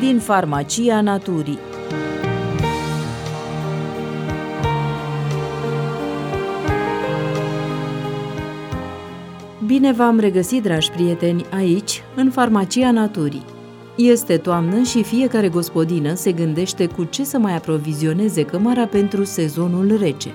din Farmacia Naturii. Bine v-am regăsit, dragi prieteni, aici, în Farmacia Naturii. Este toamnă și fiecare gospodină se gândește cu ce să mai aprovizioneze cămara pentru sezonul rece.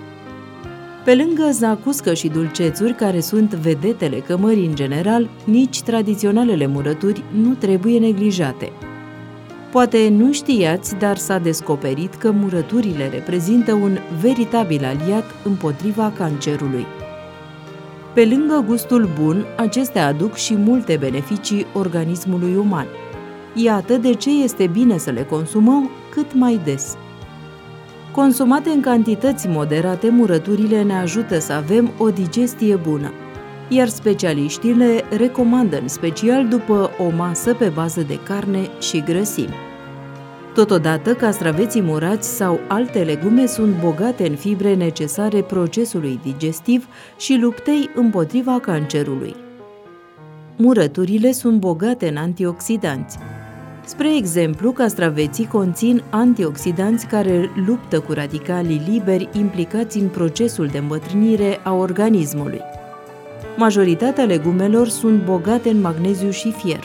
Pe lângă zacuscă și dulcețuri, care sunt vedetele cămării în general, nici tradiționalele murături nu trebuie neglijate. Poate nu știați, dar s-a descoperit că murăturile reprezintă un veritabil aliat împotriva cancerului. Pe lângă gustul bun, acestea aduc și multe beneficii organismului uman. Iată de ce este bine să le consumăm cât mai des. Consumate în cantități moderate, murăturile ne ajută să avem o digestie bună, iar specialiștii le recomandă în special după o masă pe bază de carne și grăsimi. Totodată, castraveții murați sau alte legume sunt bogate în fibre necesare procesului digestiv și luptei împotriva cancerului. Murăturile sunt bogate în antioxidanți. Spre exemplu, castraveții conțin antioxidanți care luptă cu radicalii liberi implicați în procesul de îmbătrânire a organismului. Majoritatea legumelor sunt bogate în magneziu și fier.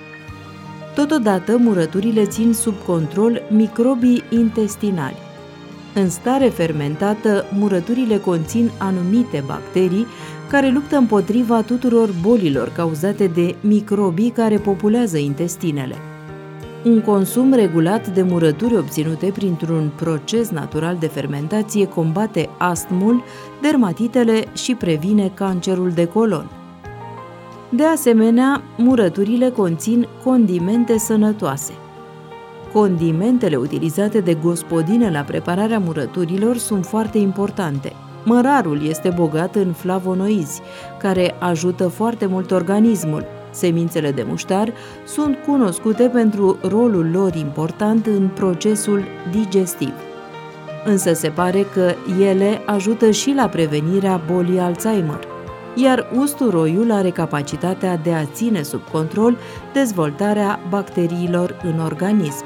Totodată, murăturile țin sub control microbii intestinali. În stare fermentată, murăturile conțin anumite bacterii care luptă împotriva tuturor bolilor cauzate de microbii care populează intestinele. Un consum regulat de murături obținute printr-un proces natural de fermentație combate astmul, dermatitele și previne cancerul de colon. De asemenea, murăturile conțin condimente sănătoase. Condimentele utilizate de gospodină la prepararea murăturilor sunt foarte importante. Mărarul este bogat în flavonoizi, care ajută foarte mult organismul. Semințele de muștar sunt cunoscute pentru rolul lor important în procesul digestiv. Însă se pare că ele ajută și la prevenirea bolii Alzheimer, iar usturoiul are capacitatea de a ține sub control dezvoltarea bacteriilor în organism.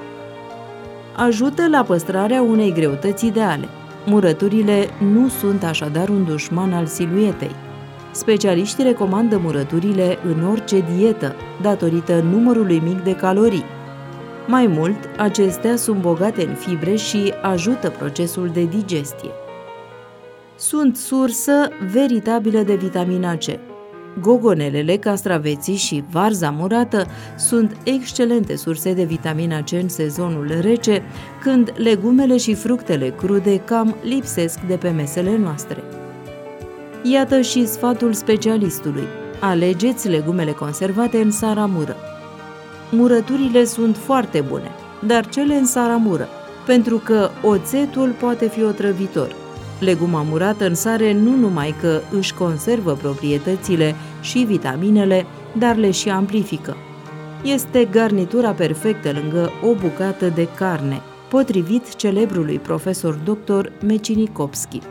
Ajută la păstrarea unei greutăți ideale. Murăturile nu sunt așadar un dușman al siluetei. Specialiștii recomandă murăturile în orice dietă, datorită numărului mic de calorii. Mai mult, acestea sunt bogate în fibre și ajută procesul de digestie. Sunt sursă veritabilă de vitamina C. Gogonelele, castraveții și varza murată sunt excelente surse de vitamina C în sezonul rece, când legumele și fructele crude cam lipsesc de pe mesele noastre. Iată și sfatul specialistului: alegeți legumele conservate în saramură. Murăturile sunt foarte bune, dar cele în saramură, pentru că oțetul poate fi otrăvitor. Leguma murată în sare nu numai că își conservă proprietățile și vitaminele, dar le și amplifică. Este garnitura perfectă lângă o bucată de carne, potrivit celebrului profesor dr. Mecinicopski.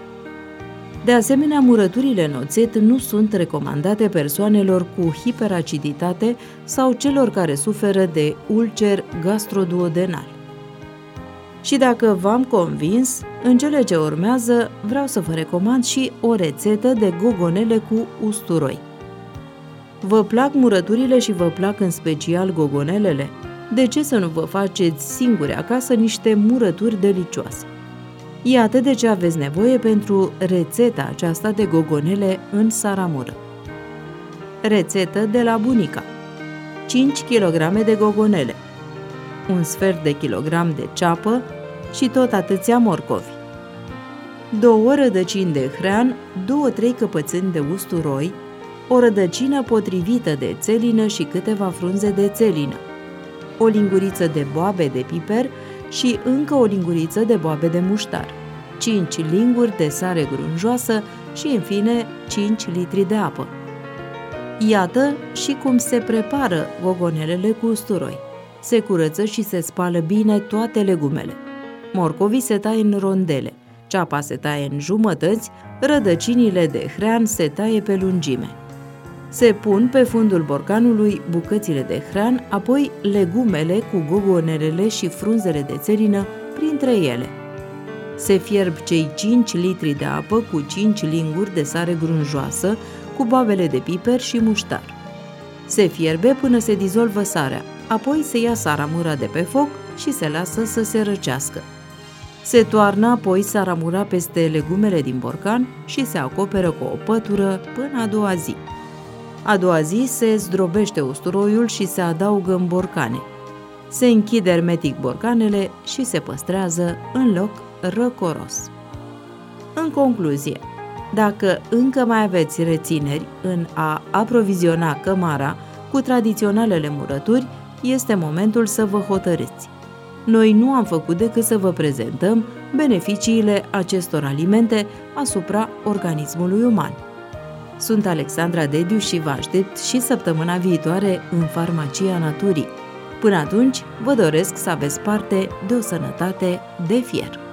De asemenea, murăturile în oțet nu sunt recomandate persoanelor cu hiperaciditate sau celor care suferă de ulcer gastroduodenal. Și dacă v-am convins, în cele ce urmează vreau să vă recomand și o rețetă de gogonele cu usturoi. Vă plac murăturile și vă plac în special gogonelele? De ce să nu vă faceți singuri acasă niște murături delicioase? Iată de ce aveți nevoie pentru rețeta aceasta de gogonele în saramură. Rețetă de la bunica: 5 kg de gogonele, un sfert de kilogram de ceapă și tot atâția morcovi, 2 rădăcini de hrean, 2-3 căpățâni de usturoi, o rădăcină potrivită de țelină și câteva frunze de țelină, o linguriță de boabe de piper și încă o linguriță de boabe de muștar, 5 linguri de sare grunjoasă și, în fine, 5 litri de apă. Iată și cum se prepară gogonelele cu usturoi. Se curăță și se spală bine toate legumele. Morcovii se taie în rondele, ceapa se taie în jumătăți, rădăcinile de hrean se taie pe lungime. Se pun pe fundul borcanului bucățile de hrean, apoi legumele cu gogonerele și frunzele de țelină printre ele. Se fierb cei 5 litri de apă cu 5 linguri de sare grunjoasă, cu boabele de piper și muștar. Se fierbe până se dizolvă sarea, apoi se ia saramura de pe foc și se lasă să se răcească. Se toarnă apoi saramura peste legumele din borcan și se acoperă cu o pătură până a doua zi. A doua zi se zdrobește usturoiul și se adaugă în borcane. Se închide hermetic borcanele și se păstrează în loc răcoros. În concluzie, dacă încă mai aveți rețineri în a aproviziona cămara cu tradiționalele murături, este momentul să vă hotărâți. Noi nu am făcut decât să vă prezentăm beneficiile acestor alimente asupra organismului uman. Sunt Alexandra Dediu și vă aștept și săptămâna viitoare în Farmacia Naturii. Până atunci, vă doresc să aveți parte de o sănătate de fier.